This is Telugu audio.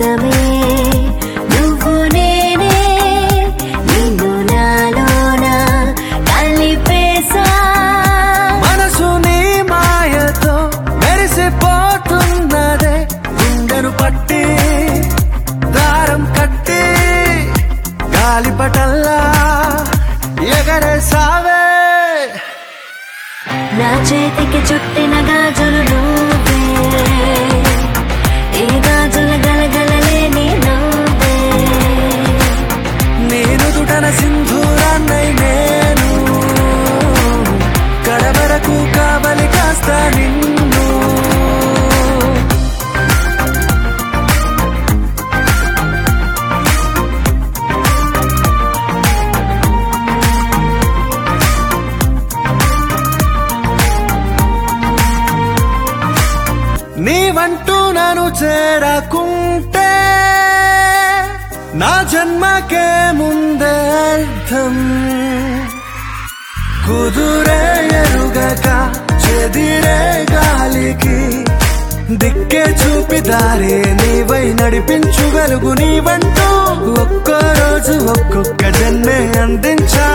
కోసమే నువ్వు నేనే నిన్ను నాలోన కలిపేసా మనసు నీ మాయతో మెరిసిపోతున్నదే గుండెను పట్టి దారం కట్టి గాలిపటల్లా ఎగరేసావే నా చేతికి చుట్టిన గాజులు నువ్వే ఈ గాజుల గలగలలేని నువ్వే నేను దుటన సింధూరాన్నై నేను కడవరకు కావలి కాస్తా నిన్ను నీవంటూ నన్ను చేరకుంటే నా జన్మకే ముందే అర్థం కుదురే ఎరుగక చెదిరే గాలికి దిక్కే చూపి దారే నీవై నడిపించుగలుగు నీవంటూ ఒక్కో రోజు ఒక్కొక్క జన్మే అందించా